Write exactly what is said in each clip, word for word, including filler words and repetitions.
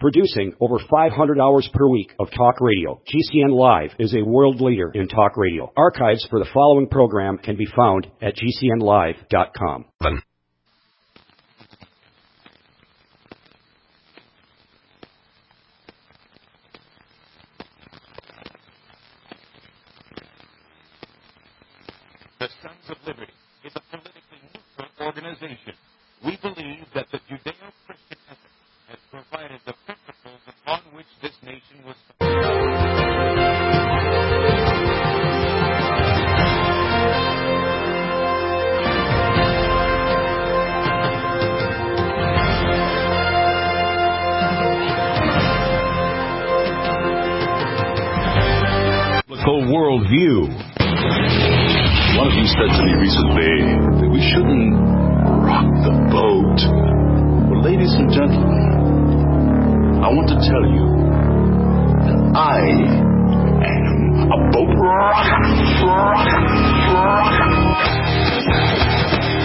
Producing over five hundred hours per week of talk radio, G C N Live is a world leader in talk radio. Archives for the following program can be found at G C N live dot com. The Sons of Liberty is a politically neutral organization. We believe that the Judeo-Christian ethic has provided the principles upon which this nation was The worldview. One of you said to me recently that we shouldn't rock the boat. Well, ladies and gentlemen, I want to tell you that I am a boat rocker, rocker, rocker.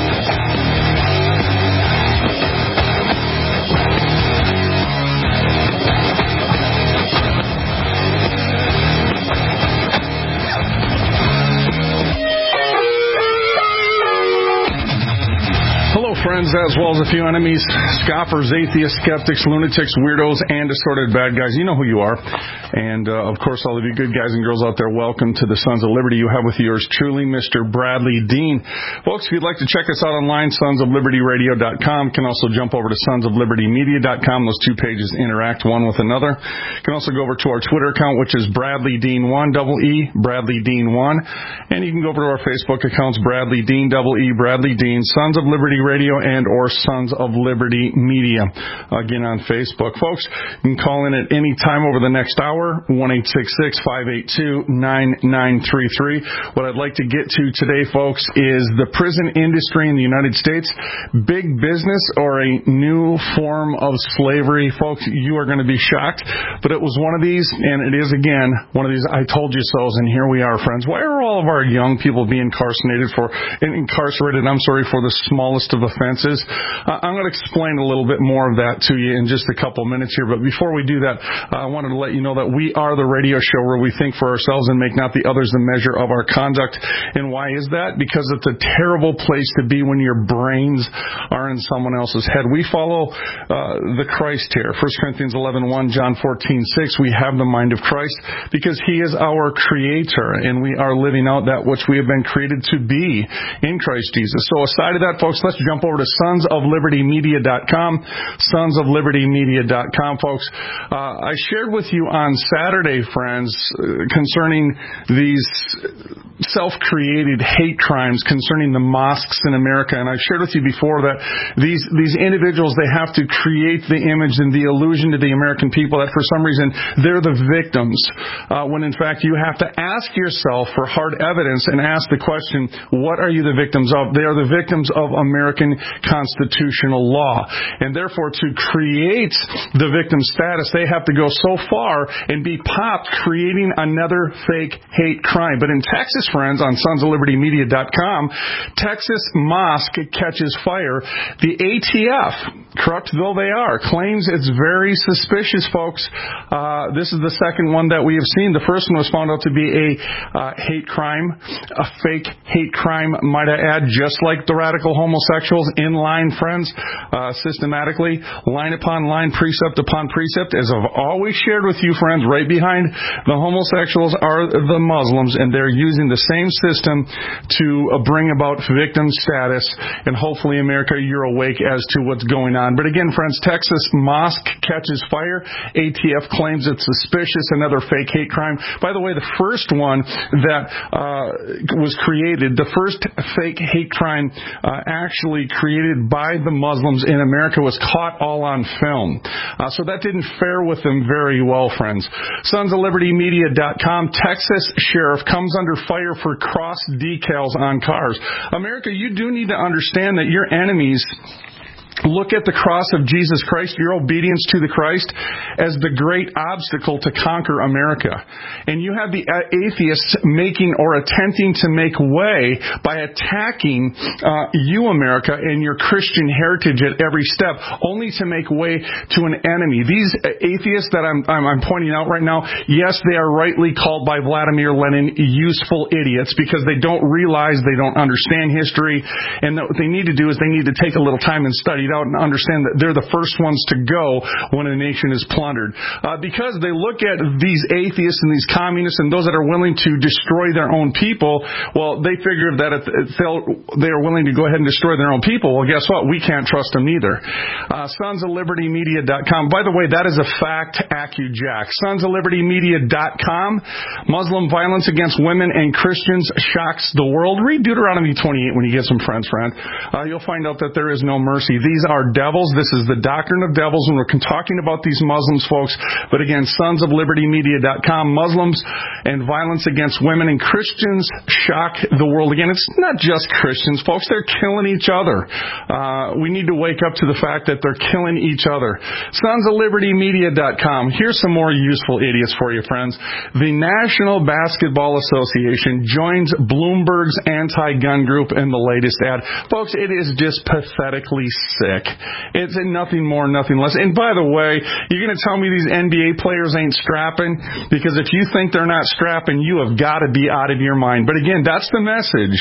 Friends, as well as a few enemies, scoffers, atheists, skeptics, lunatics, weirdos, and assorted bad guys. You know who you are. And, uh, of course, all of you good guys and girls out there, welcome to the Sons of Liberty. You have with yours truly, Mister Bradley Dean. Folks, if you'd like to check us out online, sons of liberty radio dot com. Can also jump over to sons of liberty media dot com. Those two pages interact one with another. Can also go over to our Twitter account, which is Bradley Dean one, double E, Bradley Dean one. And you can go over to our Facebook accounts, Bradley Dean, double E, Bradley Dean, Sons of Liberty Radio, and or Sons of Liberty Media. Again, on Facebook. Folks, you can call in at any time over the next hour, one eight six six, five eight two, nine nine three three. What I'd like to get to today, folks, is the prison industry in the United States. Big business or a new form of slavery. Folks, you are going to be shocked, but it was one of these, and it is, again, one of these I told you so's, and here we are, friends. Why are all of our young people being incarcerated for, incarcerated, I'm sorry, for the smallest of offenses? Uh, I'm going to explain a little bit more of that to you in just a couple minutes here. But before we do that, uh, I wanted to let you know that we are the radio show where we think for ourselves and make not the others the measure of our conduct. And why is that? Because it's a terrible place to be when your brains are in someone else's head. We follow uh, the Christ here. First Corinthians eleven one, John fourteen six. We have the mind of Christ because He is our Creator, and we are living out that which we have been created to be in Christ Jesus. So aside of that, folks, let's jump over to sons of liberty media dot com, sons of liberty media dot com, folks. Uh, I shared with you on Saturday, friends, uh, concerning these self-created hate crimes concerning the mosques in America, and I've shared with you before that these these individuals, they have to create the image and the illusion to the American people that for some reason they're the victims, uh, when in fact you have to ask yourself for hard evidence and ask the question, what are you the victims of? They are the victims of American constitutional law. And therefore, to create the victim status, they have to go so far and be popped creating another fake hate crime. But in Texas, friends, on sons of liberty media dot com, Texas mosque catches fire. The A T F, corrupt though they are, claims it's very suspicious, folks. Uh, this is the second one that we have seen. The first one was found out to be a uh, hate crime, a fake hate crime, might I add, just like the radical homosexuals, in line, friends, uh, systematically, line upon line, precept upon precept. As I've always shared with you, friends, right behind the homosexuals are the Muslims, and they're using the same system to uh, bring about victim status. And hopefully, America, you're awake as to what's going on. But again, friends, Texas mosque catches fire. A T F claims it's suspicious, another fake hate crime. By the way, the first one that uh, was created, the first fake hate crime uh, actually created by the Muslims in America was caught all on film. Uh, so that didn't fare with them very well, friends. sons of liberty media dot com, Texas sheriff comes under fire for cross decals on cars. America, you do need to understand that your enemies look at the cross of Jesus Christ, your obedience to the Christ, as the great obstacle to conquer America. And you have the atheists making or attempting to make way by attacking uh, you, America, and your Christian heritage at every step, only to make way to an enemy. These atheists that I'm, I'm, I'm pointing out right now, yes, they are rightly called by Vladimir Lenin useful idiots because they don't realize, they don't understand history, and what they need to do is they need to take a little time and study out and understand that they're the first ones to go when a nation is plundered. Uh, because they look at these atheists and these communists and those that are willing to destroy their own people, well, they figure that if they are willing to go ahead and destroy their own people, well, guess what? We can't trust them either. Uh, sons of liberty media dot com. By the way, that is a fact, AccuJack. sons of liberty media dot com. Muslim violence against women and Christians shocks the world. Read Deuteronomy twenty-eight when you get some friends, friend. Uh, you'll find out that there is no mercy. These are devils. This is the doctrine of devils, and we're talking about these Muslims, folks. But again, sons of liberty media dot com. Muslims and violence against women and Christians shock the world. Again, it's not just Christians, folks. They're killing each other. Uh, we need to wake up to the fact that they're killing each other. sons of liberty media dot com. Here's some more useful idiots for you, friends. The National Basketball Association joins Bloomberg's anti-gun group in the latest ad. Folks, it is just pathetically sick. It's nothing more, nothing less. And by the way, you're going to tell me these N B A players ain't strapping? Because if you think they're not strapping, you have got to be out of your mind. But again, that's the message.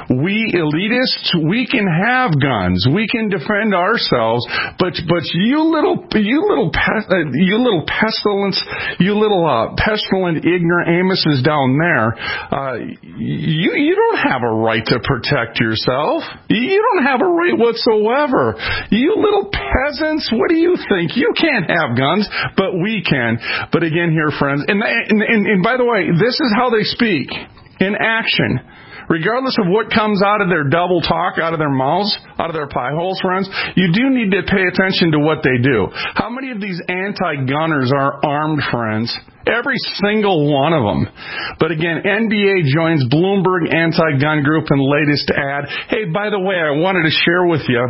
We elitists, we can have guns. We can defend ourselves. But but you little you little you little pestilence, you little uh, pestilent ignorant Amoses down there, uh, you you don't have a right to protect yourself. You don't have a right whatsoever. You little peasants, what do you think? You can't have guns, but we can. But again here, friends, and, and, and, and by the way, this is how they speak in action. Regardless of what comes out of their double talk, out of their mouths, out of their pie holes, friends, you do need to pay attention to what they do. How many of these anti-gunners are armed, friends? Every single one of them. But again, N B A joins Bloomberg anti-gun group in latest ad. Hey, by the way, I wanted to share with you,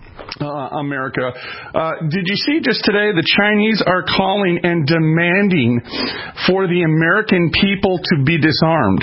Uh, America. Uh, did you see just today the Chinese are calling and demanding for the American people to be disarmed?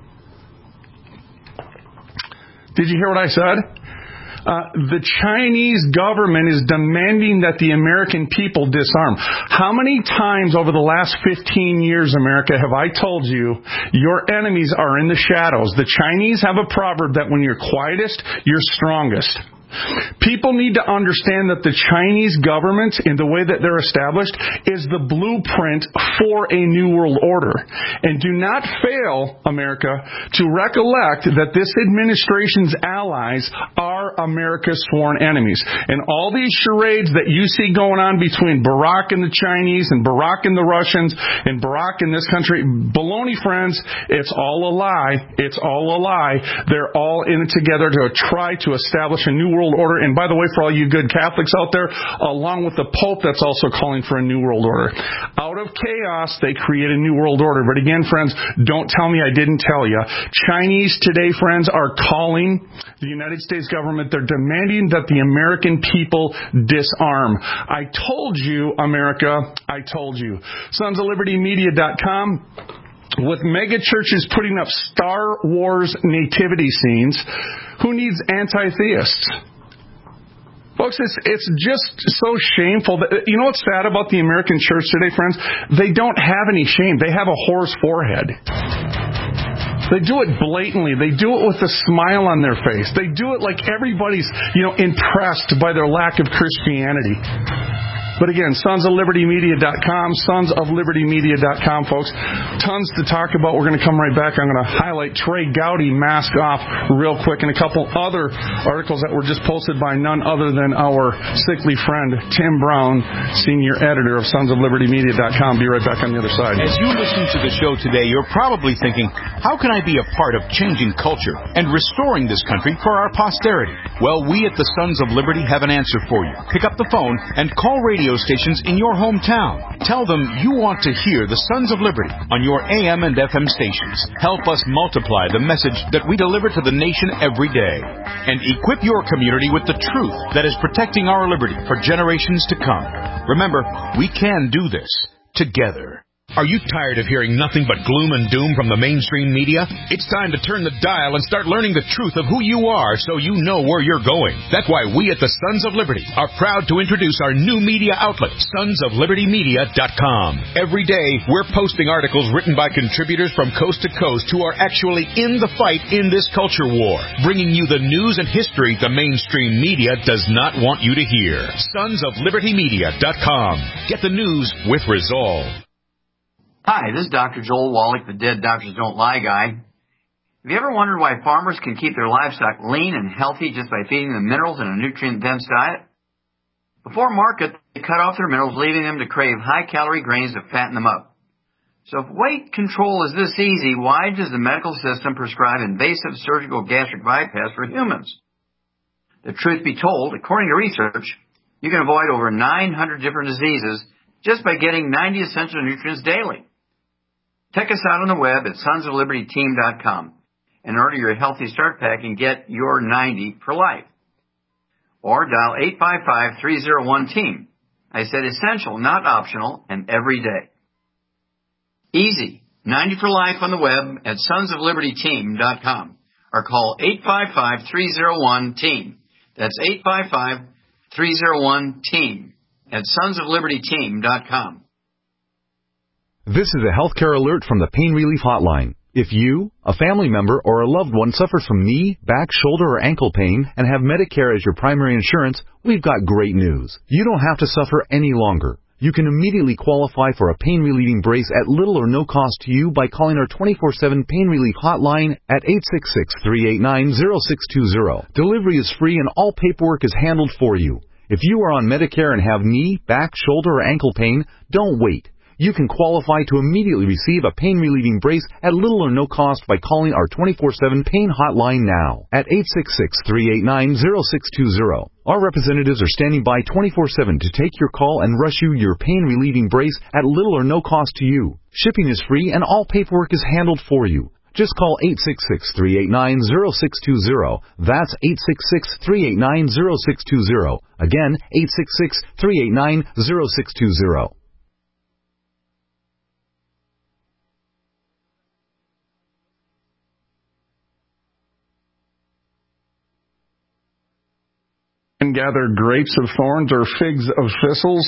Did you hear what I said? Uh, the Chinese government is demanding that the American people disarm. How many times over the last fifteen years, America, have I told you your enemies are in the shadows? The Chinese have a proverb that when you're quietest, you're strongest. People need to understand that the Chinese government, in the way that they're established, is the blueprint for a new world order. And do not fail, America, to recollect that this administration's allies are America's sworn enemies. And all these charades that you see going on between Barack and the Chinese and Barack and the Russians and Barack in this country, baloney, friends, it's all a lie. It's all a lie. They're all in it together to try to establish a new world order. And by the way, for all you good Catholics out there, along with the Pope that's also calling for a new world order. Out of chaos, they create a new world order. But again, friends, don't tell me I didn't tell you. Chinese today, friends, are calling the United States government. They're demanding that the American people disarm. I told you, America, I told you. sons of liberty media dot com. With mega churches putting up Star Wars nativity scenes, who needs anti-theists? Folks, it's, it's just so shameful. That, you know what's sad about the American church today, friends? They don't have any shame. They have a whore's forehead. They do it blatantly. They do it with a smile on their face. They do it like everybody's, you know, impressed by their lack of Christianity. But again, sons of liberty media dot com, sons of liberty media dot com, folks. Tons to talk about. We're going to come right back. I'm going to highlight Trey Gowdy mask off real quick and a couple other articles that were just posted by none other than our sickly friend, Tim Brown, senior editor of sons of liberty media dot com. Be right back on the other side. As you listen to the show today, you're probably thinking, how can I be a part of changing culture and restoring this country for our posterity? Well, we at the Sons of Liberty have an answer for you. Pick up the phone and call radio radio stations in your hometown. Tell them you want to hear the Sons of Liberty on your A M and F M stations. Help us multiply the message that we deliver to the nation every day. And equip your community with the truth that is protecting our liberty for generations to come. Remember, we can do this together. Are you tired of hearing nothing but gloom and doom from the mainstream media? It's time to turn the dial and start learning the truth of who you are so you know where you're going. That's why we at the Sons of Liberty are proud to introduce our new media outlet, sons of liberty media dot com. Every day, we're posting articles written by contributors from coast to coast who are actually in the fight in this culture war, bringing you the news and history the mainstream media does not want you to hear. sons of liberty media dot com. Get the news with resolve. Hi, this is Doctor Joel Wallach, the Dead Doctors Don't Lie guy. Have you ever wondered why farmers can keep their livestock lean and healthy just by feeding them minerals in a nutrient-dense diet? Before market, they cut off their minerals, leaving them to crave high-calorie grains to fatten them up. So if weight control is this easy, why does the medical system prescribe invasive surgical gastric bypass for humans? The truth be told, according to research, you can avoid over nine hundred different diseases just by getting ninety essential nutrients daily. Check us out on the web at sons of liberty team dot com and order your Healthy Start Pack and get your ninety for life. Or dial eight five five, three oh one, team. I said essential, not optional, and every day. Easy. ninety for life on the web at sons of liberty team dot com or call eight five five, three oh one, team. That's eight five five, three oh one, team at sons of liberty team dot com. This is a healthcare alert from the Pain Relief Hotline. If you, a family member, or a loved one suffers from knee, back, shoulder, or ankle pain and have Medicare as your primary insurance, we've got great news. You don't have to suffer any longer. You can immediately qualify for a pain-relieving brace at little or no cost to you by calling our twenty-four seven Pain Relief Hotline at eight six six, three eight nine, zero six two zero. Delivery is free and all paperwork is handled for you. If you are on Medicare and have knee, back, shoulder, or ankle pain, don't wait. You can qualify to immediately receive a pain-relieving brace at little or no cost by calling our twenty-four seven Pain Hotline now at eight six six, three eight nine, zero six two zero. Our representatives are standing by twenty-four seven to take your call and rush you your pain-relieving brace at little or no cost to you. Shipping is free and all paperwork is handled for you. Just call eight six six, three eight nine, zero six two zero. That's eight six six, three eight nine, zero six two zero. Again, eight six six, three eight nine, zero six two zero. And gather grapes of thorns or figs of thistles.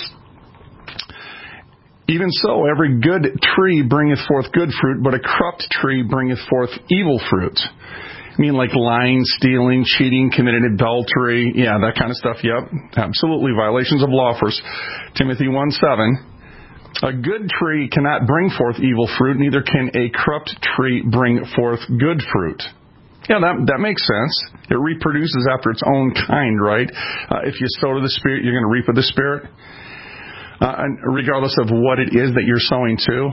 Even so, every good tree bringeth forth good fruit, but a corrupt tree bringeth forth evil fruit. I mean, like lying, stealing, cheating, committed adultery, yeah, that kind of stuff, yep, absolutely, violations of law. First Timothy one seven. A good tree cannot bring forth evil fruit, neither can a corrupt tree bring forth good fruit. Yeah, that that makes sense. It reproduces after its own kind, right? Uh, if you sow to the Spirit, you're going to reap with the Spirit, uh, and regardless of what it is that you're sowing to.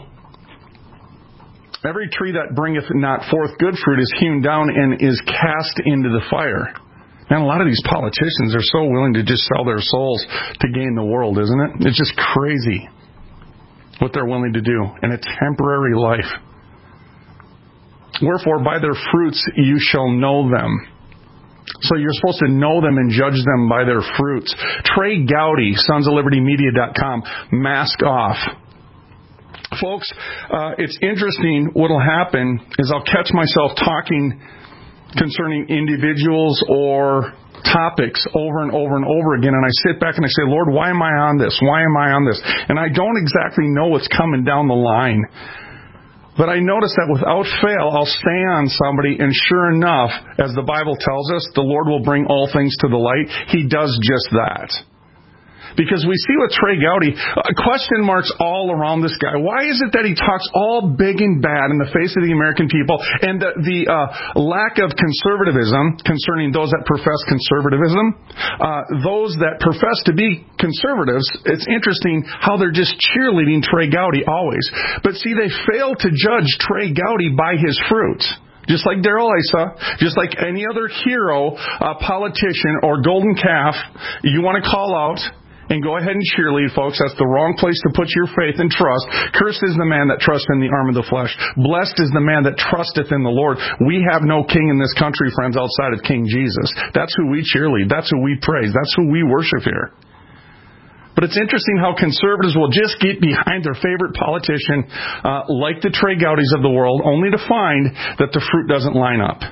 Every tree that bringeth not forth good fruit is hewn down and is cast into the fire. And a lot of these politicians are so willing to just sell their souls to gain the world, isn't it? It's just crazy what they're willing to do in a temporary life. Wherefore, by their fruits you shall know them. So you're supposed to know them and judge them by their fruits. Trey Gowdy, sons of liberty media dot com, mask off. Folks, uh, it's interesting what will happen is I'll catch myself talking concerning individuals or topics over and over and over again, and I sit back and I say, Lord, why am I on this? Why am I on this? And I don't exactly know what's coming down the line. But I notice that without fail, I'll stay on somebody, and sure enough, as the Bible tells us, the Lord will bring all things to the light. He does just that. Because we see with Trey Gowdy, uh, question marks all around this guy. Why is it that he talks all big and bad in the face of the American people, and the, the uh, lack of conservatism concerning those that profess conservatism, uh, those that profess to be conservatives, it's interesting how they're just cheerleading Trey Gowdy always. But see, they fail to judge Trey Gowdy by his fruit. Just like Darrell Issa, just like any other hero, uh, politician, or golden calf you want to call out, and go ahead and cheerlead, folks. That's the wrong place to put your faith and trust. Cursed is the man that trusts in the arm of the flesh. Blessed is the man that trusteth in the Lord. We have no king in this country, friends, outside of King Jesus. That's who we cheerlead. That's who we praise. That's who we worship here. But it's interesting how conservatives will just get behind their favorite politician, uh, like the Trey Gowdys of the world, only to find that the fruit doesn't line up.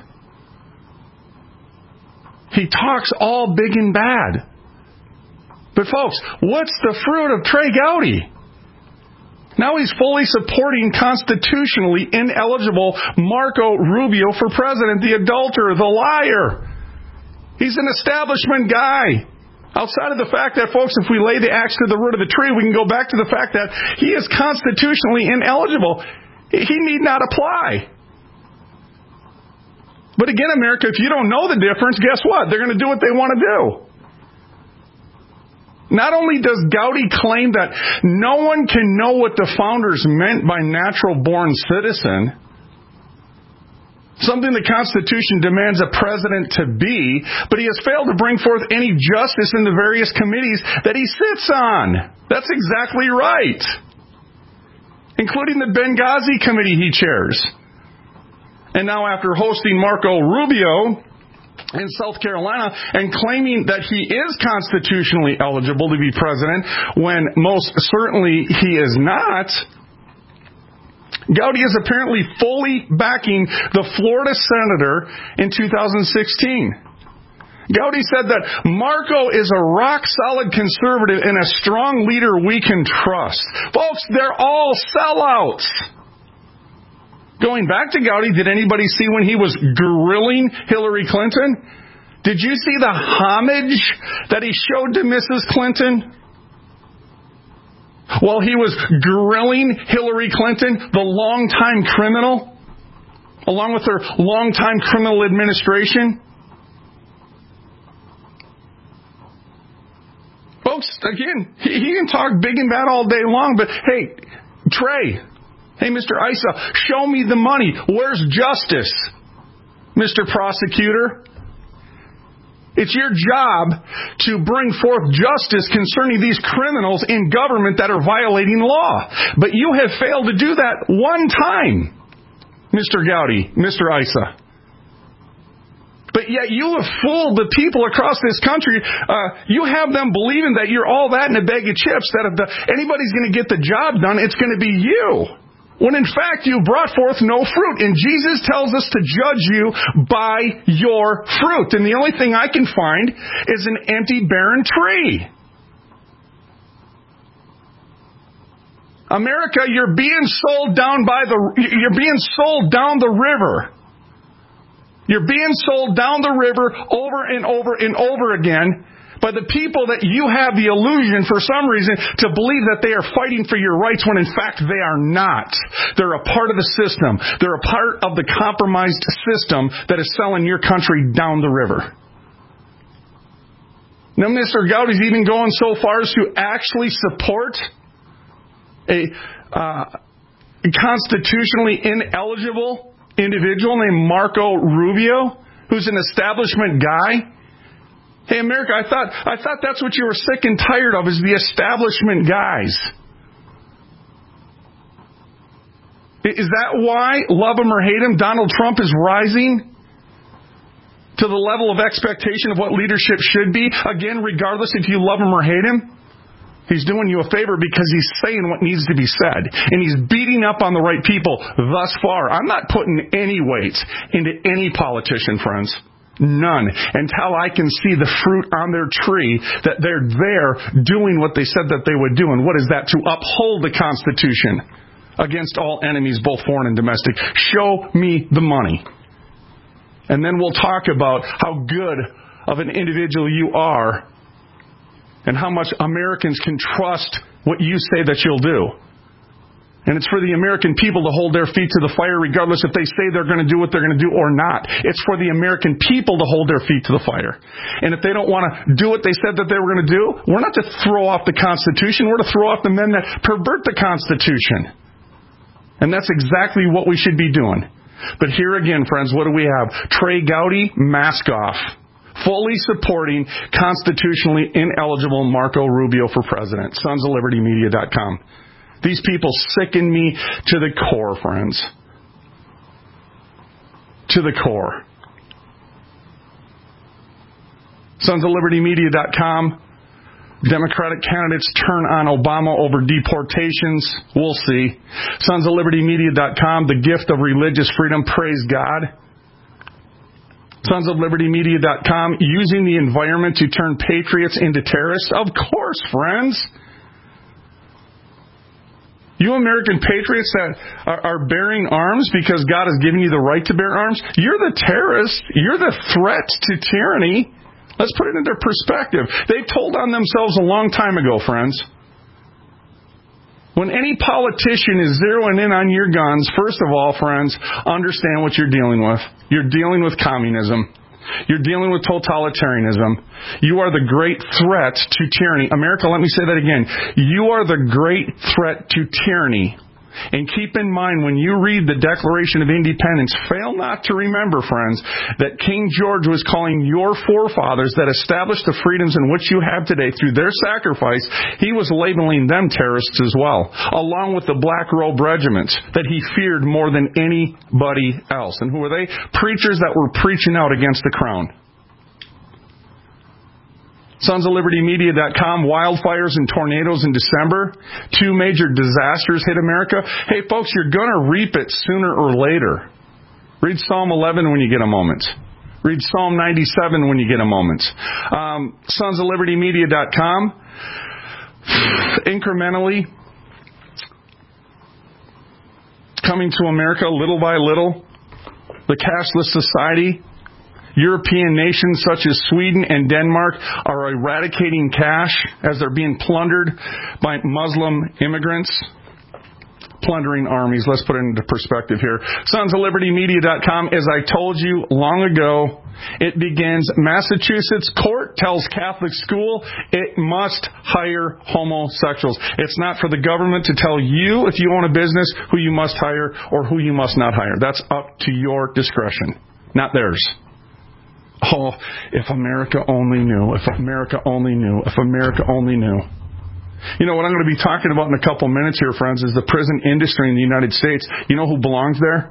He talks all big and bad. But folks, what's the fruit of Trey Gowdy? Now he's fully supporting constitutionally ineligible Marco Rubio for president, the adulterer, the liar. He's an establishment guy. Outside of the fact that, folks, if we lay the axe to the root of the tree, we can go back to the fact that he is constitutionally ineligible. He need not apply. But again, America, if you don't know the difference, guess what? They're going to do what they want to do. Not only does Gowdy claim that no one can know what the founders meant by natural-born citizen, something the Constitution demands a president to be, but he has failed to bring forth any justice in the various committees that he sits on. That's exactly right. Including the Benghazi committee he chairs. And now after hosting Marco Rubio in South Carolina and claiming that he is constitutionally eligible to be president when most certainly he is not, Gowdy is apparently fully backing the Florida senator in two thousand sixteen. Gowdy said that Marco is a rock-solid conservative and a strong leader we can trust. Folks, they're all sellouts. Going back to Gowdy, did anybody see when he was grilling Hillary Clinton? Did you see the homage that he showed to Missus Clinton? While he was grilling Hillary Clinton, the longtime criminal, along with her longtime criminal administration? Folks, again, he, he can talk big and bad all day long, but hey, Trey, hey, Mister Issa, show me the money. Where's justice, Mister Prosecutor? It's your job to bring forth justice concerning these criminals in government that are violating law. But you have failed to do that one time, Mister Gowdy, Mister Issa. But yet you have fooled the people across this country. Uh, you have them believing that you're all that in a bag of chips, that if the, anybody's going to get the job done, it's going to be you. When in fact you brought forth no fruit. And Jesus tells us to judge you by your fruit. And the only thing I can find is an empty, barren tree. America, you're being sold down by the, you're being sold down the river. You're being sold down the river over and over and over again by the people that you have the illusion, for some reason, to believe that they are fighting for your rights when in fact they are not. They're a part of the system. They're a part of the compromised system that is selling your country down the river. Now, Mister Gowdy's even going so far as to actually support a uh, constitutionally ineligible individual named Marco Rubio, who's an establishment guy. Hey, America, I thought I thought that's what you were sick and tired of, is the establishment guys. Is that why, love him or hate him, Donald Trump is rising to the level of expectation of what leadership should be? Again, regardless if you love him or hate him, he's doing you a favor because he's saying what needs to be said. And he's beating up on the right people thus far. I'm not putting any weight into any politician, friends. None. Until I can see the fruit on their tree, that they're there doing what they said that they would do. And what is that? To uphold the Constitution against all enemies, both foreign and domestic. Show me the money. And then we'll talk about how good of an individual you are and how much Americans can trust what you say that you'll do. And it's for the American people to hold their feet to the fire regardless if they say they're going to do what they're going to do or not. It's for the American people to hold their feet to the fire. And if they don't want to do what they said that they were going to do, we're not to throw off the Constitution. We're to throw off the men that pervert the Constitution. And that's exactly what we should be doing. But here again, friends, what do we have? Trey Gowdy, mask off. fully supporting constitutionally ineligible Marco Rubio for president. Sons of Liberty Media dot com. These people sicken me to the core, friends. To the core. Sons of Liberty Media dot com. Democratic candidates turn on Obama over deportations. We'll see. Sons of Liberty Media dot com, the gift of religious freedom. Praise God. Sons of Liberty Media dot com, using the environment to turn patriots into terrorists. Of course, friends. You American patriots that are, are bearing arms because God has given you the right to bear arms, you're the terrorists. You're the threat to tyranny. Let's put it into perspective. They told on themselves a long time ago, friends. When any politician is zeroing in on your guns, first of all, friends, understand what you're dealing with. You're dealing with communism. You're dealing with totalitarianism. You are the great threat to tyranny. America, let me say that again. You are the great threat to tyranny. And keep in mind, when you read the Declaration of Independence, fail not to remember, friends, that King George was calling your forefathers that established the freedoms in which you have today through their sacrifice. He was labeling them terrorists as well, along with the Black Robe regiments that he feared more than anybody else. And who were they? Preachers that were preaching out against the crown. Sons of Liberty Media dot com, wildfires and tornadoes in December. Two major disasters hit America. Hey, folks, you're going to reap it sooner or later. Read Psalm eleven when you get a moment. Read Psalm ninety-seven when you get a moment. Um, Sons of Liberty Media dot com, incrementally coming to America little by little. The cashless society. European nations such as Sweden and Denmark are eradicating cash as they're being plundered by Muslim immigrants. Plundering armies. Let's put it into perspective here. Sons of Liberty Media dot com, as I told you long ago, it begins. Massachusetts court tells Catholic school it must hire homosexuals. It's not for the government to tell you, if you own a business, who you must hire or who you must not hire. That's up to your discretion, not theirs. Oh, if America only knew, if America only knew, if America only knew. You know, what I'm going to be talking about in a couple minutes here, friends, is the prison industry in the United States. You know who belongs there?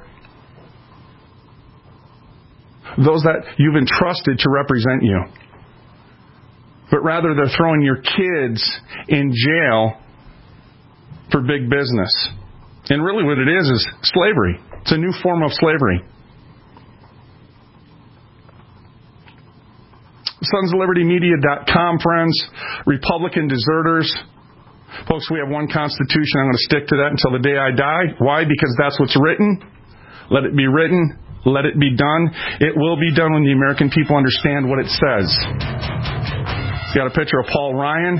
Those that you've entrusted to represent you. But rather, they're throwing your kids in jail for big business. And really what it is is slavery. It's a new form of slavery. Sons of Liberty Media dot com, friends, Republican deserters. Folks, we have one Constitution. I'm going to stick to that until the day I die. Why? Because that's what's written. Let it be written. Let it be done. It will be done when the American people understand what it says. Got a picture of Paul Ryan,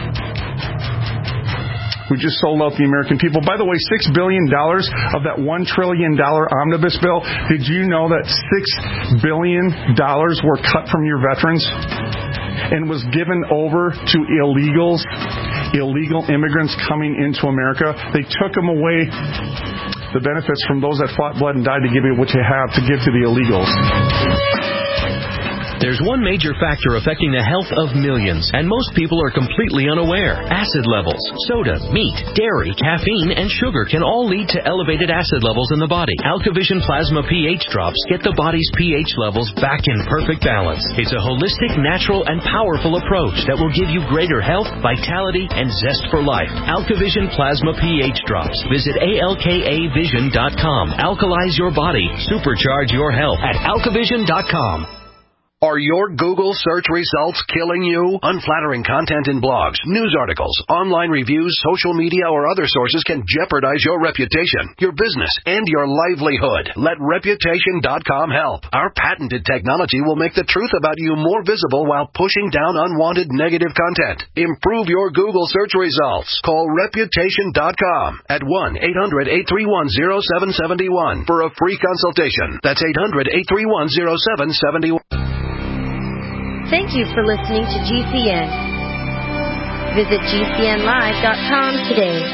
who just sold out the American people. By the way, six billion dollars of that one trillion dollars omnibus bill, did you know that six billion dollars were cut from your veterans and was given over to illegals, illegal immigrants coming into America? They took them away, the benefits from those that fought, bled, and died to give you what you have to give to the illegals. There's one major factor affecting the health of millions, and most people are completely unaware. Acid levels. Soda, meat, dairy, caffeine, and sugar can all lead to elevated acid levels in the body. AlkaVision Plasma pH drops get the body's pH levels back in perfect balance. It's a holistic, natural, and powerful approach that will give you greater health, vitality, and zest for life. AlkaVision Plasma pH drops. Visit A L K A vision dot com. Alkalize your body. Supercharge your health at alkavision dot com. Are your Google search results killing you? Unflattering content in blogs, news articles, online reviews, social media, or other sources can jeopardize your reputation, your business, and your livelihood. Let reputation dot com help. Our patented technology will make the truth about you more visible while pushing down unwanted negative content. Improve your Google search results. Call reputation dot com at one eight hundred eight three one zero seven seven one for a free consultation. That's eight hundred eight three one zero seven seven one. Thank you for listening to G C N. Visit G C N live dot com today.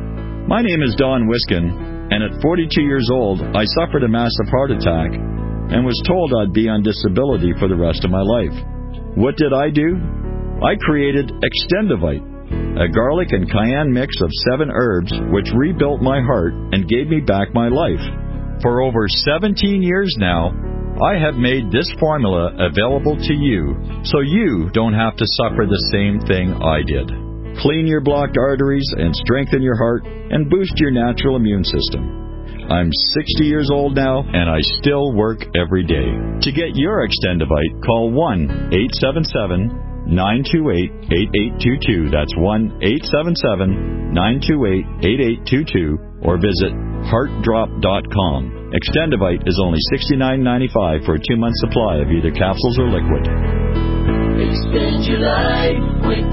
My name is Don Wiskin, and at forty-two years old, I suffered a massive heart attack. and was told I'd be on disability for the rest of my life. What did I do? I created Extendivite, a garlic and cayenne mix of seven herbs which rebuilt my heart and gave me back my life. For over seventeen years now, I have made this formula available to you so you don't have to suffer the same thing I did. Clean your blocked arteries and strengthen your heart and boost your natural immune system. I'm sixty years old now, and I still work every day. To get your Extendivite, call one eight seven seven, nine two eight, eight eight two two. That's one eight seven seven, nine two eight, eight eight two two, or visit heart drop dot com. Extendivite is only sixty-nine ninety-five for a two-month supply of either capsules or liquid. Extend your life with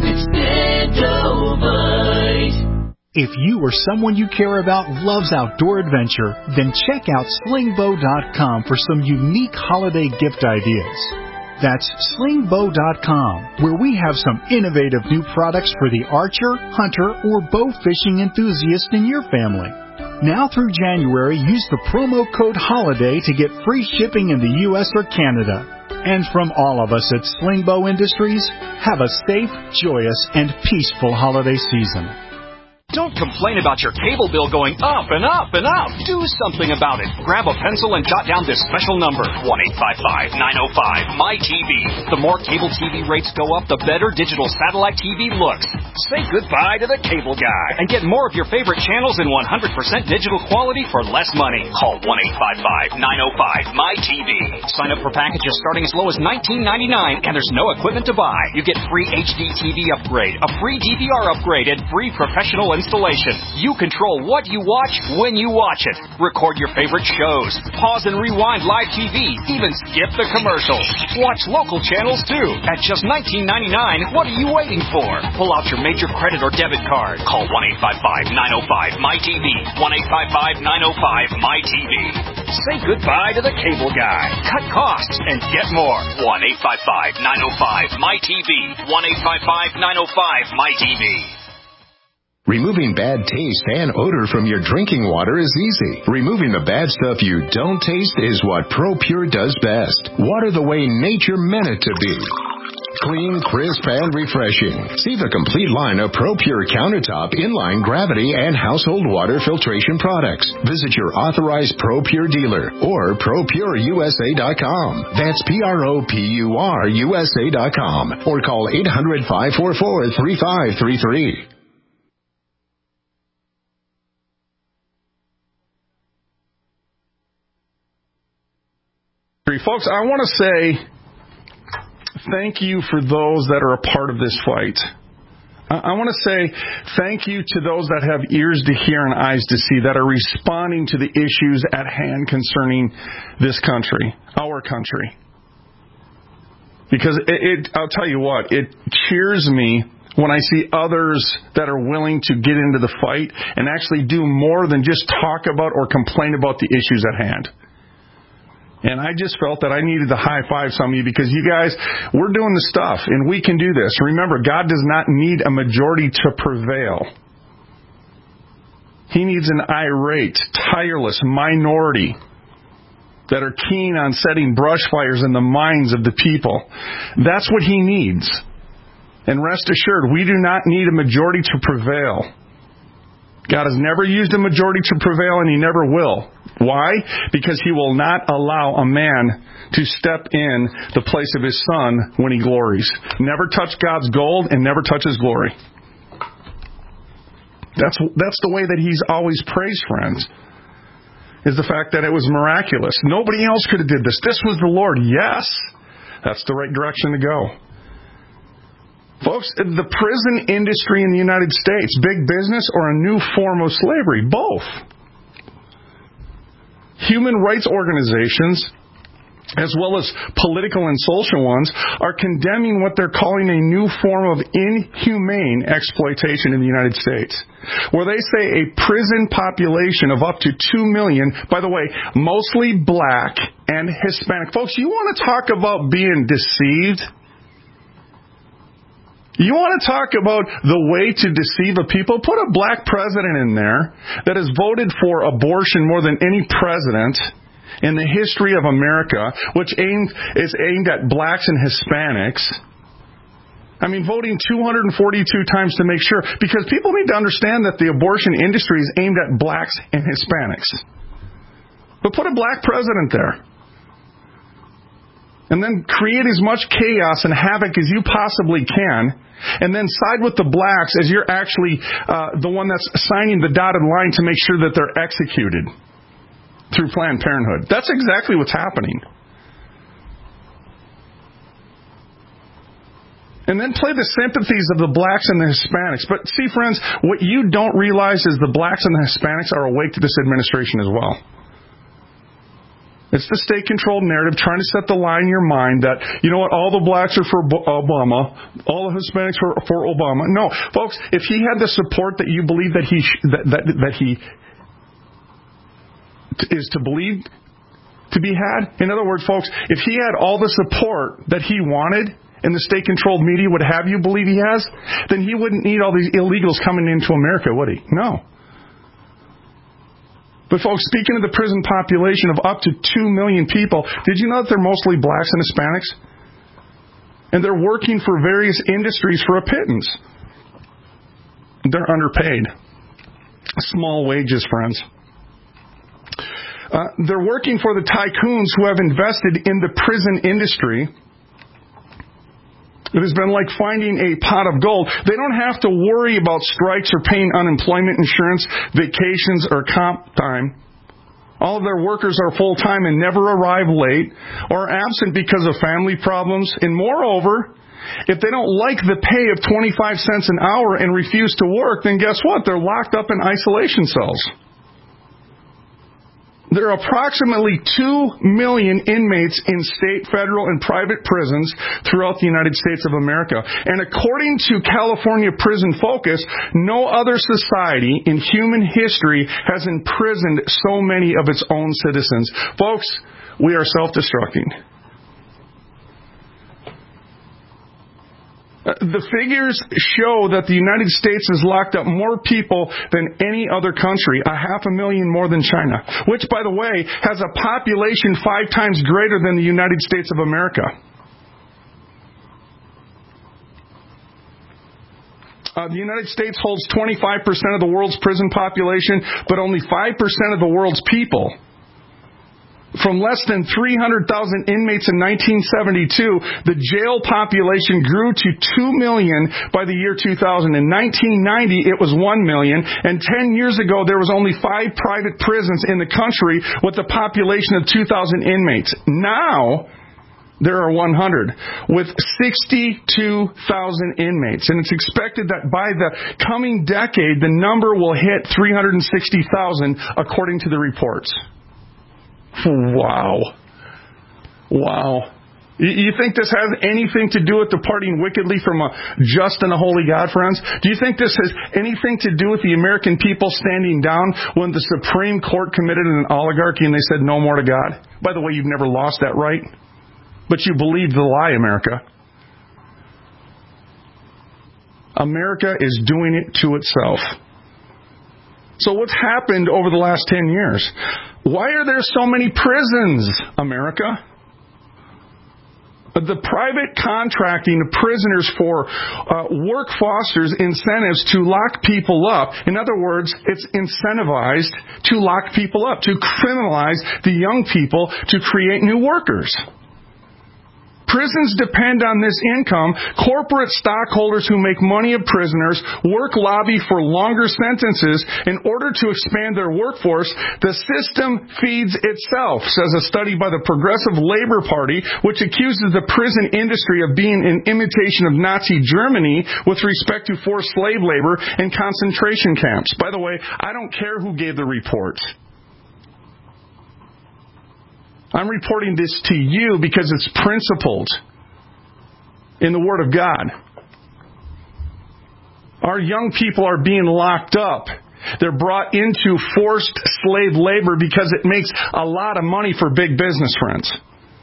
Extendivite. If you or someone you care about loves outdoor adventure, then check out sling bow dot com for some unique holiday gift ideas. That's sling bow dot com, where we have some innovative new products for the archer, hunter, or bow fishing enthusiast in your family. Now through January, use the promo code HOLIDAY to get free shipping in the U S or Canada. And from all of us at Sling Bow Industries, have a safe, joyous, and peaceful holiday season. Don't complain about your cable bill going up and up and up. Do something about it. Grab a pencil and jot down this special number, one eight five five, nine oh five, M Y T V. The more cable T V rates go up, the better digital satellite T V looks. Say goodbye to the cable guy and get more of your favorite channels in one hundred percent digital quality for less money. Call one eight five five, nine oh five, M Y T V. Sign up for packages starting as low as nineteen ninety-nine, and there's no equipment to buy. You get free H D T V upgrade, a free D V R upgrade, and free professional installation. You control what you watch when you watch it. Record your favorite shows. Pause and rewind live T V. Even skip the commercials. Watch local channels too. At just nineteen ninety-nine, what are you waiting for? Pull out your major credit or debit card. Call one eight five five, nine oh five, M Y T V. one eight five five, nine oh five, M Y T V. Say goodbye to the cable guy. Cut costs and get more. one eight five five, nine oh five, M Y T V. one eight five five, nine oh five, M Y T V. Removing bad taste and odor from your drinking water is easy. Removing the bad stuff you don't taste is what ProPure does best. Water the way nature meant it to be. Clean, crisp, and refreshing. See the complete line of ProPure countertop, inline, gravity, and household water filtration products. Visit your authorized ProPure dealer or pro pure U S A dot com. That's P R O P U R U S A dot com. Or call eight hundred, five four four, three five three three. Folks, I want to say thank you for those that are a part of this fight. I want to say thank you to those that have ears to hear and eyes to see, that are responding to the issues at hand concerning this country, our country. Because it, it, I'll tell you what, it cheers me when I see others that are willing to get into the fight and actually do more than just talk about or complain about the issues at hand. And I just felt that I needed to high-five some of you because you guys, we're doing the stuff, and we can do this. Remember, God does not need a majority to prevail. He needs an irate, tireless minority that are keen on setting brush fires in the minds of the people. That's what He needs. And rest assured, we do not need a majority to prevail. God has never used a majority to prevail, and He never will. Why? Because He will not allow a man to step in the place of His Son when He glories. Never touch God's gold and never touch His glory. That's that's the way that He's always praised, friends, is the fact that it was miraculous. Nobody else could have did this. This was the Lord. Yes, that's the right direction to go. Folks, the prison industry in the United States, big business or a new form of slavery, both. Human rights organizations, as well as political and social ones, are condemning what they're calling a new form of inhumane exploitation in the United States, where they say a prison population of up to two million, by the way, mostly black and Hispanic. Folks, you want to talk about being deceived? You want to talk about the way to deceive a people? Put a black president in there that has voted for abortion more than any president in the history of America, which aimed, is aimed at blacks and Hispanics. I mean, voting two hundred forty-two times to make sure, because people need to understand that the abortion industry is aimed at blacks and Hispanics. But put a black president there. And then create as much chaos and havoc as you possibly can. And then side with the blacks as you're actually uh, the one that's signing the dotted line to make sure that they're executed through Planned Parenthood. That's exactly what's happening. And then play the sympathies of the blacks and the Hispanics. But see, friends, what you don't realize is the blacks and the Hispanics are awake to this administration as well. It's the state-controlled narrative trying to set the lie in your mind that, you know what, all the blacks are for Obama, all the Hispanics are for Obama. No, folks, if he had the support that you believe that he that that, that he is to believe to be had, in other words, folks, if he had all the support that he wanted and the state-controlled media would have you believe he has, then he wouldn't need all these illegals coming into America, would he? No. But folks, speaking of the prison population of up to two million people, did you know that they're mostly blacks and Hispanics? And they're working for various industries for a pittance. They're underpaid. Small wages, friends. Uh, they're working for the tycoons who have invested in the prison industry. It has been like finding a pot of gold. They don't have to worry about strikes or paying unemployment insurance, vacations, or comp time. All of their workers are full-time and never arrive late or absent because of family problems. And moreover, if they don't like the pay of twenty-five cents an hour and refuse to work, then guess what? They're locked up in isolation cells. There are approximately two million inmates in state, federal, and private prisons throughout the United States of America. And according to California Prison Focus, no other society in human history has imprisoned so many of its own citizens. Folks, we are self-destructing. The figures show that the United States has locked up more people than any other country, a half a million more than China, which, by the way, has a population five times greater than the United States of America. Uh, the United States holds twenty-five percent of the world's prison population, but only five percent of the world's people. From less than three hundred thousand inmates in nineteen seventy-two, the jail population grew to two million by the year two thousand. In nineteen ninety, it was one million, and ten years ago, there was only five private prisons in the country with a population of two thousand inmates. Now, there are one hundred, with sixty-two thousand inmates. And it's expected that by the coming decade, the number will hit three hundred sixty thousand, according to the reports. Wow. Wow. You think this has anything to do with departing wickedly from a just and a holy God, friends? Do you think this has anything to do with the American people standing down when the Supreme Court committed an oligarchy and they said no more to God? By the way, you've never lost that right, but you believed the lie, America. America is doing it to itself. So what's happened over the last ten years? Why are there so many prisons, America? The private contracting of prisoners for uh, work fosters incentives to lock people up. In other words, it's incentivized to lock people up, to criminalize the young people to create new workers. Prisons depend on this income. Corporate stockholders who make money of prisoners work lobby for longer sentences in order to expand their workforce. The system feeds itself, says a study by the Progressive Labor Party, which accuses the prison industry of being an imitation of Nazi Germany with respect to forced slave labor and concentration camps. By the way, I don't care who gave the report. I'm reporting this to you because it's principled in the Word of God. Our young people are being locked up. They're brought into forced slave labor because it makes a lot of money for big business, friends.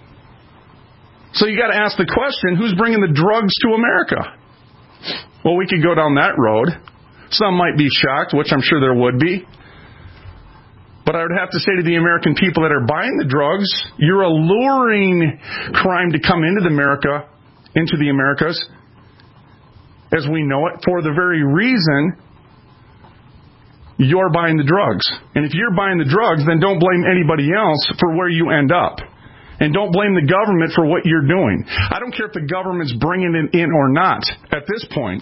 So you got to ask the question, who's bringing the drugs to America? Well, we could go down that road. Some might be shocked, which I'm sure there would be. But I would have to say to the American people that are buying the drugs, you're alluring crime to come into the America, into the Americas, as we know it, for the very reason you're buying the drugs. And if you're buying the drugs, then don't blame anybody else for where you end up. And don't blame the government for what you're doing. I don't care if the government's bringing it in or not at this point.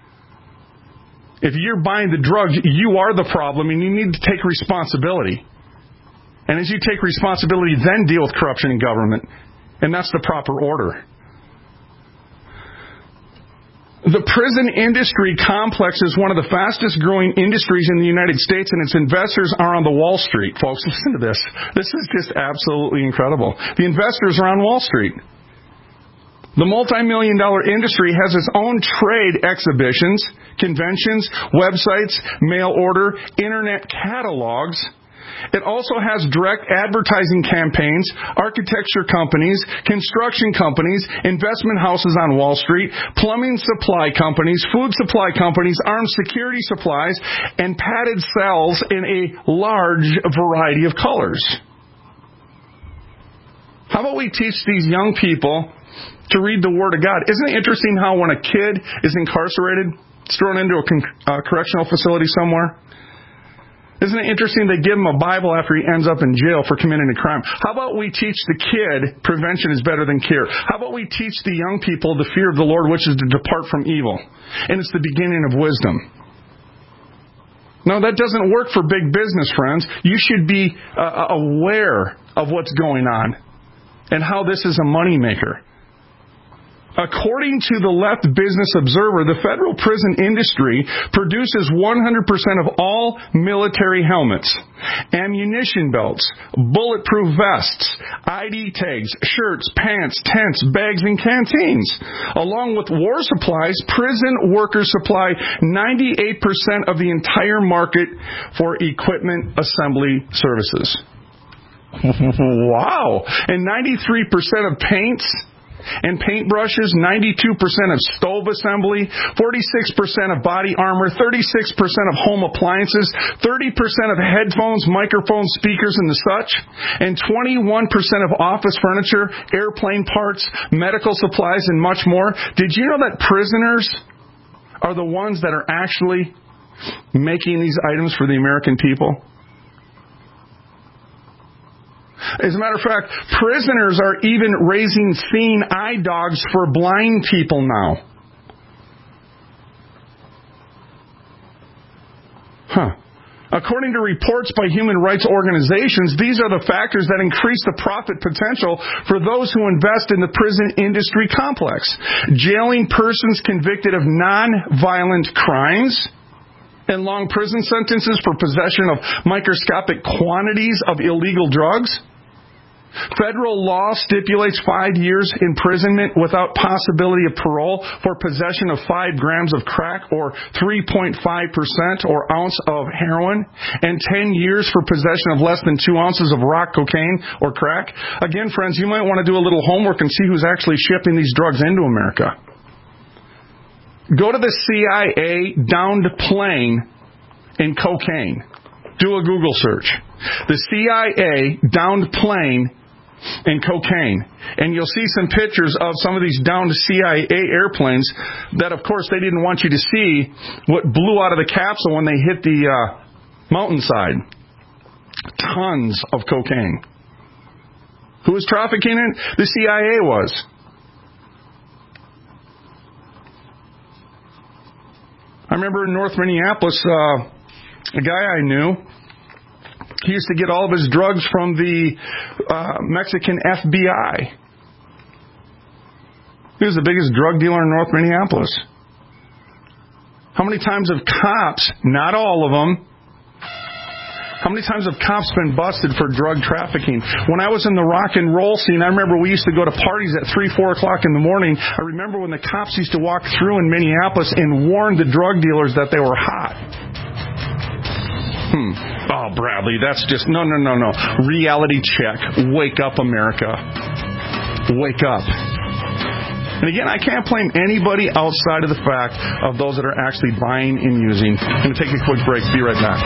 If you're buying the drugs, you are the problem, and you need to take responsibility. And as you take responsibility, then deal with corruption in government. And that's the proper order. The prison industry complex is one of the fastest growing industries in the United States, and its investors are on the Wall Street. Folks, listen to this. This is just absolutely incredible. The investors are on Wall Street. The multi-million dollar industry has its own trade exhibitions, conventions, websites, mail order, internet catalogs. It also has direct advertising campaigns, architecture companies, construction companies, investment houses on Wall Street, plumbing supply companies, food supply companies, armed security supplies, and padded cells in a large variety of colors. How about we teach these young people to read the Word of God? Isn't it interesting how when a kid is incarcerated, it's thrown into a con- uh, correctional facility somewhere, isn't it interesting they give him a Bible after he ends up in jail for committing a crime? How about we teach the kid prevention is better than cure? How about we teach the young people the fear of the Lord, which is to depart from evil? And it's the beginning of wisdom. No, that doesn't work for big business, friends. You should be uh, aware of what's going on and how this is a moneymaker. According to the Left Business Observer, the federal prison industry produces one hundred percent of all military helmets, ammunition belts, bulletproof vests, I D tags, shirts, pants, tents, bags, and canteens. Along with war supplies, prison workers supply ninety-eight percent of the entire market for equipment assembly services. Wow! And ninety-three percent of paints and paintbrushes, ninety-two percent of stove assembly, forty-six percent of body armor, thirty-six percent of home appliances, thirty percent of headphones, microphones, speakers, and the such, and twenty-one percent of office furniture, airplane parts, medical supplies, and much more. Did you know that prisoners are the ones that are actually making these items for the American people? As a matter of fact, prisoners are even raising seeing eye dogs for blind people now. Huh. According to reports by human rights organizations, these are the factors that increase the profit potential for those who invest in the prison industry complex. Jailing persons convicted of non-violent crimes and long prison sentences for possession of microscopic quantities of illegal drugs. Federal law stipulates five years imprisonment without possibility of parole for possession of five grams of crack or three point five percent or ounce of heroin, and ten years for possession of less than two ounces of rock cocaine or crack. Again, friends, you might want to do a little homework and see who's actually shipping these drugs into America. Go to the C I A downed plane in cocaine. Do a Google search. The C I A downed plane in cocaine. And you'll see some pictures of some of these downed C I A airplanes that, of course, they didn't want you to see what blew out of the capsule when they hit the uh, mountainside. Tons of cocaine. Who was trafficking it? The C I A was. I remember in North Minneapolis, uh, a guy I knew, he used to get all of his drugs from the uh, Mexican F B I. He was the biggest drug dealer in North Minneapolis. How many times have cops, not all of them, how many times have cops been busted for drug trafficking? When I was in the rock and roll scene, I remember we used to go to parties at three, four o'clock in the morning. I remember when the cops used to walk through in Minneapolis and warn the drug dealers that they were hot. Hmm. Oh, Bradley, that's just, no, no, no, no. Reality check. Wake up, America. Wake up. And again, I can't blame anybody outside of the fact of those that are actually buying and using. I'm going to take a quick break. Be right back.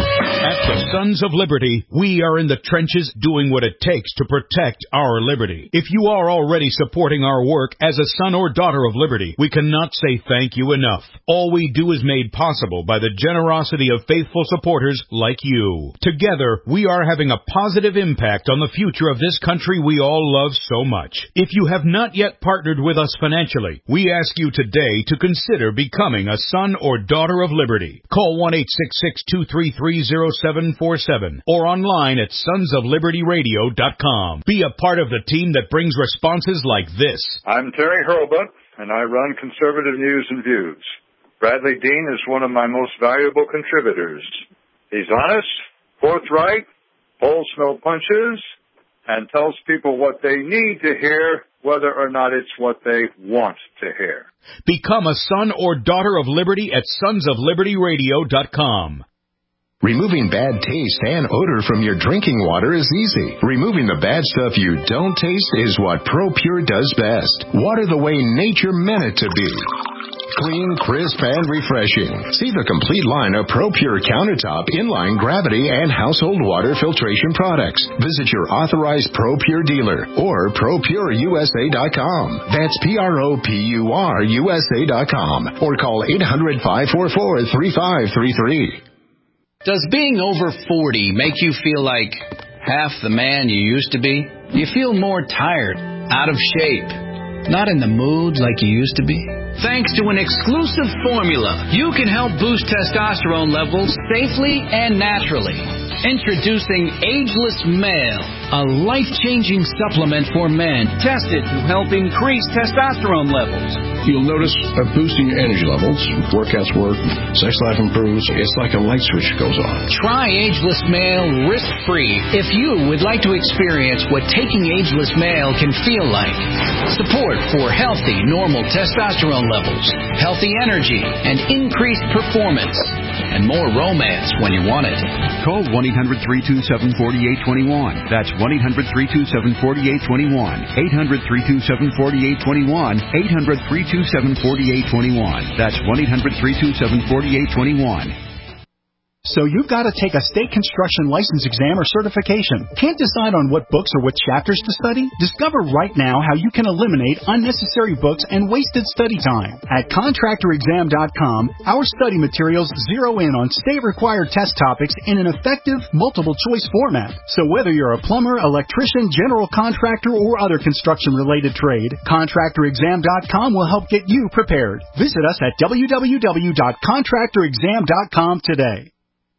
At the Sons of Liberty, we are in the trenches doing what it takes to protect our liberty. If you are already supporting our work as a son or daughter of liberty, we cannot say thank you enough. All we do is made possible by the generosity of faithful supporters like you. Together, we are having a positive impact on the future of this country we all love so much. If you have not yet partnered with us financially, we ask you today to consider becoming a son or daughter of liberty. Call one eight six six, two three three, zero seven four seven or online at sons of liberty radio dot com. Be a part of the team that brings responses like this. I'm Terry Hurlbut, and I run Conservative News and Views. Bradley Dean is one of my most valuable contributors. He's honest, forthright, pulls no punches, and tells people what they need to hear, whether or not it's what they want to hear. Become a son or daughter of liberty at sons of liberty radio dot com. Removing bad taste and odor from your drinking water is easy. Removing the bad stuff you don't taste is what ProPure does best. Water the way nature meant it to be. Clean, crisp, and refreshing. See the complete line of ProPure countertop, inline, gravity, and household water filtration products. Visit your authorized ProPure dealer or pro pure U S A dot com. That's P R O P U R U S A dot com or call eight hundred, five four four, three five three three. Does being over forty make you feel like half the man you used to be? Do you feel more tired, out of shape, not in the mood like you used to be? Thanks to an exclusive formula, you can help boost testosterone levels safely and naturally. Introducing Ageless Male, a life-changing supplement for men tested to help increase testosterone levels. You'll notice a boost in your energy levels. Workouts work, sex life improves. It's like a light switch goes on. Try Ageless Male risk-free if you would like to experience what taking Ageless Male can feel like. Support for healthy, normal testosterone levels, healthy energy, and increased performance. And more romance when you want it. Call one eight hundred, three two seven, four eight two one. That's one eight hundred, three two seven, four eight two one. eight hundred, three two seven, four eight two one. eight hundred, three two seven, four eight two one. That's one eight hundred, three two seven, four eight two one. So you've got to take a state construction license exam or certification. Can't decide on what books or what chapters to study? Discover right now how you can eliminate unnecessary books and wasted study time. At contractor exam dot com, our study materials zero in on state-required test topics in an effective, multiple-choice format. So whether you're a plumber, electrician, general contractor, or other construction-related trade, contractor exam dot com will help get you prepared. Visit us at w w w dot contractor exam dot com today.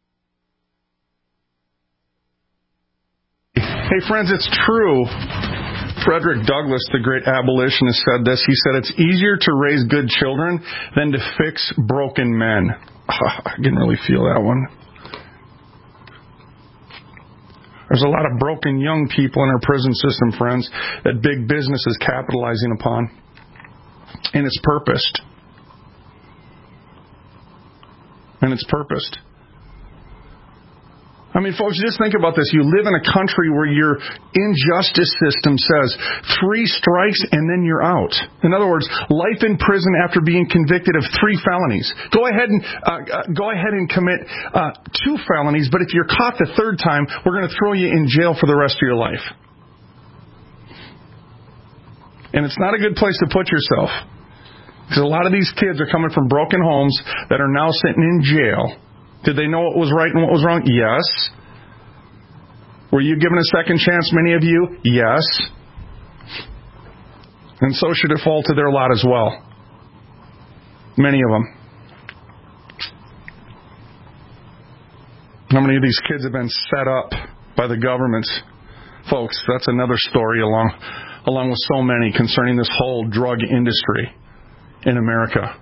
Hey, friends, it's true. Frederick Douglass, the great abolitionist, said this. He said, it's easier to raise good children than to fix broken men. I can really feel that one. There's a lot of broken young people in our prison system, friends, that big business is capitalizing upon. And it's purposed. And it's purposed. I mean, folks, just think about this. You live in a country where your injustice system says three strikes and then you're out. In other words, life in prison after being convicted of three felonies. Go ahead and uh, uh, go ahead and commit uh, two felonies, but if you're caught the third time, we're going to throw you in jail for the rest of your life. And it's not a good place to put yourself, because a lot of these kids are coming from broken homes that are now sitting in jail. Did they know what was right and what was wrong? Yes. Were you given a second chance, many of you? Yes. And so should it fall to their lot as well. Many of them. How many of these kids have been set up by the governments? Folks, that's another story along, along with so many concerning this whole drug industry in America.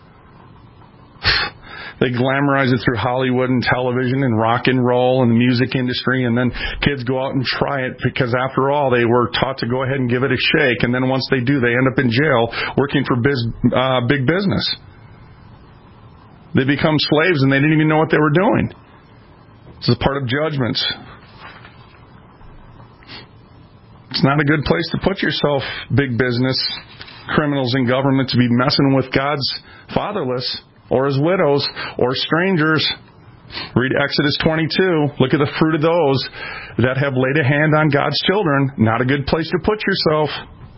They glamorize it through Hollywood and television and rock and roll and the music industry, and then kids go out and try it because, after all, they were taught to go ahead and give it a shake, and then once they do, they end up in jail working for biz, uh, big business. They become slaves, and they didn't even know what they were doing. This is part of judgments. It's not a good place to put yourself, big business. criminals in government to be messing with God's fatherless or his widows or strangers. Read Exodus twenty-two. Look at the fruit of those that have laid a hand on God's children. Not a good place to put yourself.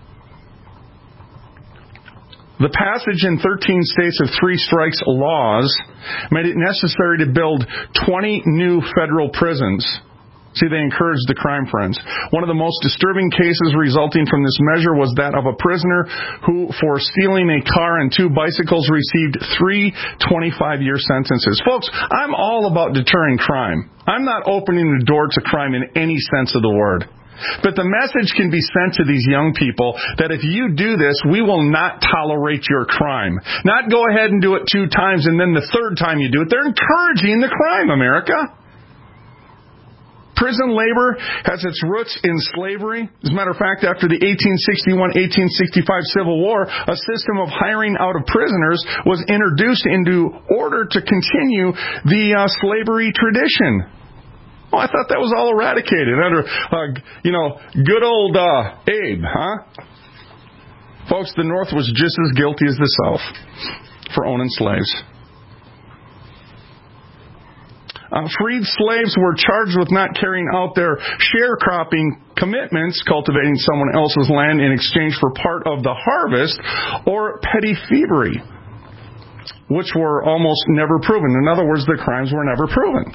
The passage in thirteen states of three strikes laws made it necessary to build twenty new federal prisons. See, they encouraged the crime friends. One of the most disturbing cases resulting from this measure was that of a prisoner who, for stealing a car and two bicycles, received three twenty-five-year sentences. Folks, I'm all about deterring crime. I'm not opening the door to crime in any sense of the word. But the message can be sent to these young people that if you do this, we will not tolerate your crime. Not go ahead and do it two times and then the third time you do it. They're encouraging the crime, America. Prison labor has its roots in slavery. As a matter of fact, after the eighteen sixty-one eighteen sixty-five Civil War, a system of hiring out of prisoners was introduced into order to continue the uh, slavery tradition. Oh, I thought that was all eradicated under, uh, you know, good old uh, Abe, huh? Folks, the North was just as guilty as the South for owning slaves. Uh, freed slaves were charged with not carrying out their sharecropping commitments, cultivating someone else's land in exchange for part of the harvest, or petty thievery, which were almost never proven. In other words, the crimes were never proven.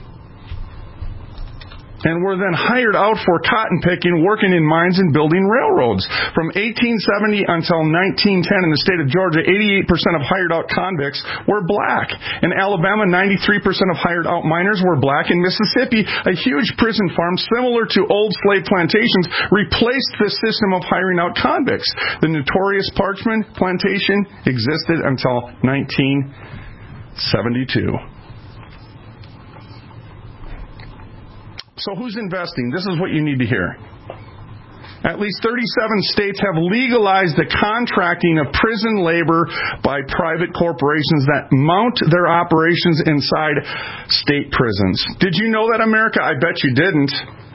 And were then hired out for cotton picking, working in mines and building railroads. From eighteen seventy until nineteen ten in the state of Georgia, eighty-eight percent of hired out convicts were black. In Alabama, ninety-three percent of hired out miners were black. In Mississippi, a huge prison farm similar to old slave plantations replaced the system of hiring out convicts. The notorious Parchman Plantation existed until nineteen seventy-two. So who's investing? This is what you need to hear. At least thirty-seven states have legalized the contracting of prison labor by private corporations that mount their operations inside state prisons. Did you know that, America? I bet you didn't.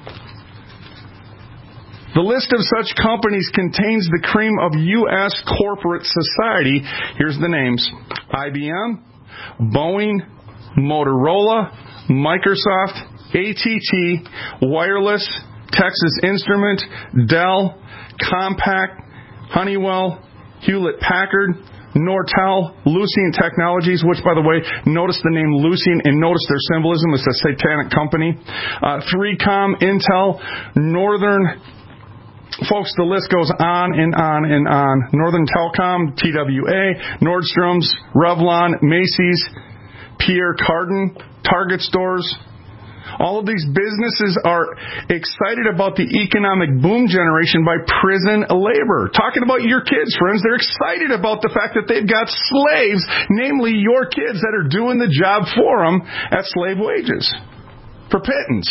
The list of such companies contains the cream of U S corporate society. Here's the names: I B M, Boeing, Motorola, Microsoft, A T T, Wireless, Texas Instrument, Dell, Compaq, Honeywell, Hewlett-Packard, Nortel, Lucent Technologies, which, by the way, notice the name Lucent and notice their symbolism. It's a satanic company. Uh, three com, Intel, Northern. Folks, the list goes on and on and on. Northern Telecom, T W A, Nordstrom's, Revlon, Macy's, Pierre Cardin, Target stores. All of these businesses are excited about the economic boom generation by prison labor. Talking about your kids, friends, they're excited about the fact that they've got slaves, namely your kids, that are doing the job for them at slave wages for pittance.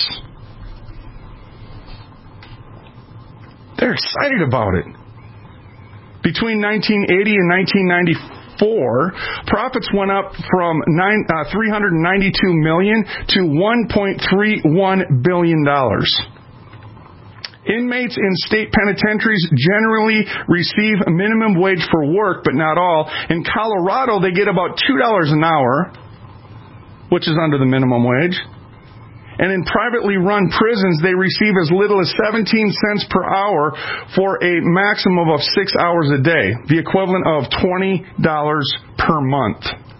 They're excited about it. Between nineteen eighty and nineteen ninety-four, profits went up from nine, uh, three hundred ninety-two million dollars to one point three one billion dollars. Inmates in state penitentiaries generally receive a minimum wage for work, but not all. In Colorado, they get about two dollars an hour, which is under the minimum wage. And in privately run prisons, they receive as little as seventeen cents per hour for a maximum of six hours a day, the equivalent of twenty dollars per month.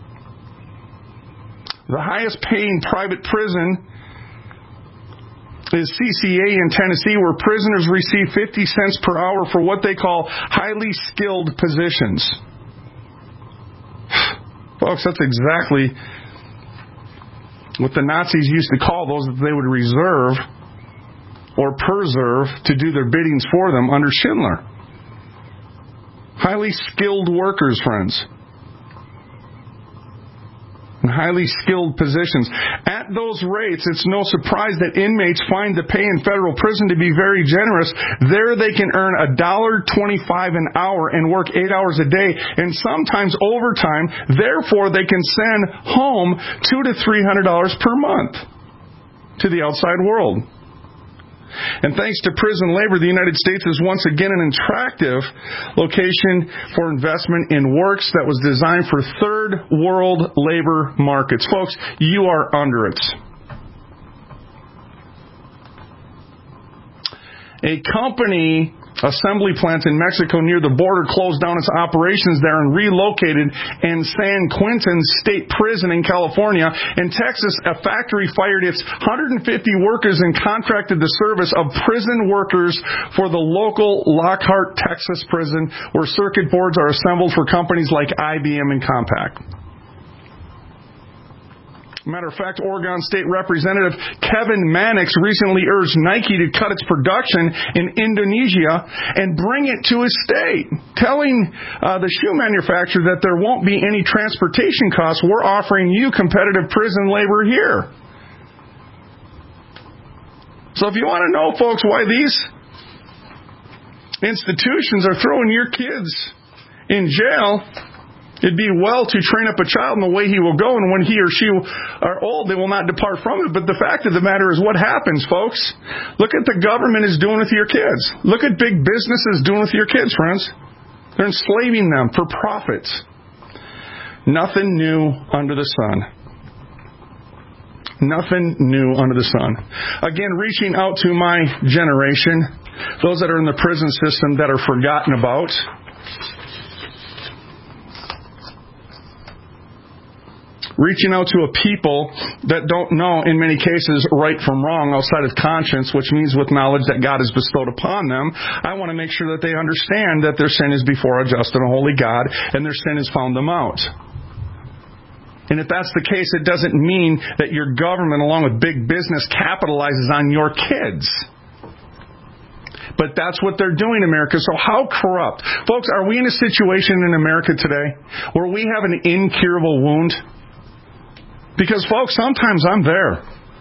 The highest paying private prison is C C A in Tennessee, where prisoners receive fifty cents per hour for what they call highly skilled positions. Folks, that's exactly what the Nazis used to call those that they would reserve or preserve to do their biddings for them under Schindler. Highly skilled workers, friends. And highly skilled positions. At those rates, it's no surprise that inmates find the pay in federal prison to be very generous. There they can earn one dollar twenty-five an hour and work eight hours a day, and sometimes overtime. Therefore, they can send home two to three hundred dollars per month to the outside world. And thanks to prison labor, the United States is once again an attractive location for investment in works that was designed for third world labor markets. Folks, you are under it. A company assembly plant in Mexico near the border closed down its operations there and relocated in San Quentin State Prison in California. In Texas, a factory fired its one hundred fifty workers and contracted the service of prison workers for the local Lockhart, Texas prison, where circuit boards are assembled for companies like I B M and Compaq. Matter of fact, Oregon State Representative Kevin Mannix recently urged Nike to cut its production in Indonesia and bring it to his state, telling uh, the shoe manufacturer that there won't be any transportation costs. We're offering you competitive prison labor here. So if you want to know, folks, why these institutions are throwing your kids in jail, it'd be well to train up a child in the way he will go, and when he or she are old, they will not depart from it. But the fact of the matter is what happens, folks. Look at the government is doing with your kids. Look at big businesses doing with your kids, friends. They're enslaving them for profits. Nothing new under the sun. Nothing new under the sun. Again, reaching out to my generation, those that are in the prison system that are forgotten about. Reaching out to a people that don't know, in many cases, right from wrong outside of conscience, which means with knowledge that God has bestowed upon them. I want to make sure that they understand that their sin is before a just and a holy God, and their sin has found them out. And if that's the case, it doesn't mean that your government, along with big business, capitalizes on your kids. But that's what they're doing in America. So how corrupt? Folks, are we in a situation in America today where we have an incurable wound? Because, folks, sometimes I'm there.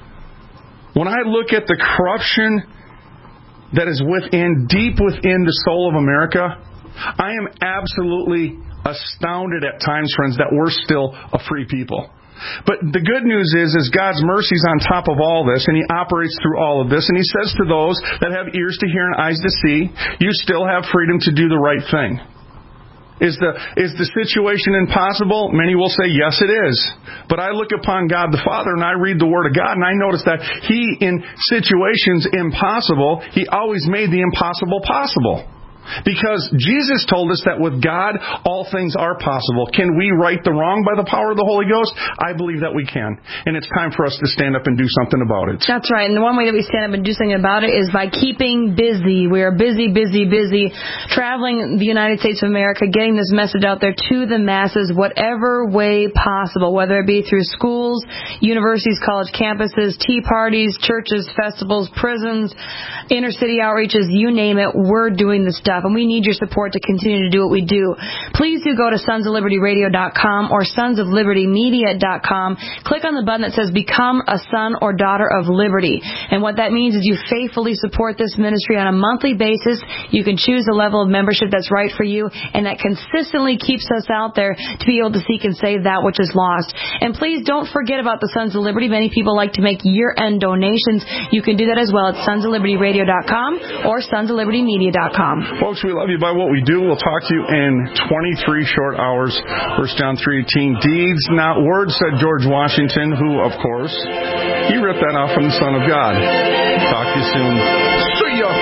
When I look at the corruption that is within, deep within the soul of America, I am absolutely astounded at times, friends, that we're still a free people. But the good news is, is God's mercy is on top of all this, and He operates through all of this. And He says to those that have ears to hear and eyes to see, you still have freedom to do the right thing. Is the is the situation impossible? Many will say, yes, it is. But I look upon God the Father and I read the Word of God and I notice that He, in situations impossible, He always made the impossible possible. Because Jesus told us that with God, all things are possible. Can we right the wrong by the power of the Holy Ghost? I believe that we can. And it's time for us to stand up and do something about it. That's right. And the one way that we stand up and do something about it is by keeping busy. We are busy, busy, busy, traveling the United States of America, getting this message out there to the masses, whatever way possible, whether it be through schools, universities, college campuses, tea parties, churches, festivals, prisons, inner city outreaches, you name it, we're doing this stuff. And we need your support to continue to do what we do. Please do go to sons of liberty radio dot com or sons of liberty media dot com. Click on the button that says Become a Son or Daughter of Liberty. And what that means is you faithfully support this ministry on a monthly basis. You can choose a level of membership that's right for you, and that consistently keeps us out there to be able to seek and save that which is lost. And please don't forget about the Sons of Liberty. Many people like to make year-end donations. You can do that as well at sons of liberty radio dot com or sons of liberty media dot com. Folks, we love you by what we do. We'll talk to you in twenty-three short hours. First John three eighteen. Deeds, not words, said George Washington, who, of course, he ripped that off from the Son of God. Talk to you soon. See ya!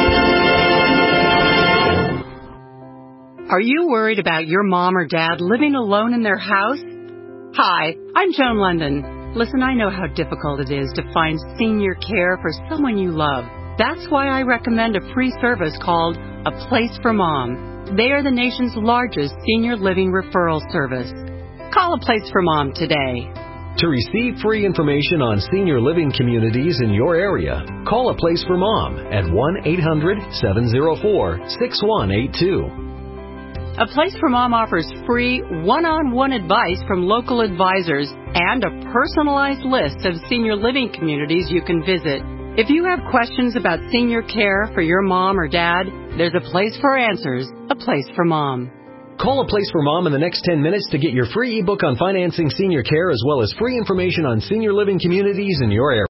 Are you worried about your mom or dad living alone in their house? Hi, I'm Joan London. Listen, I know how difficult it is to find senior care for someone you love. That's why I recommend a free service called A Place for Mom. They are the nation's largest senior living referral service. Call A Place for Mom today. To receive free information on senior living communities in your area, call A Place for Mom at one eight hundred seven oh four six one eight two. A Place for Mom offers free one-on-one advice from local advisors and a personalized list of senior living communities you can visit. If you have questions about senior care for your mom or dad, there's a place for answers, A Place for Mom. Call A Place for Mom in the next ten minutes to get your free ebook on financing senior care as well as free information on senior living communities in your area.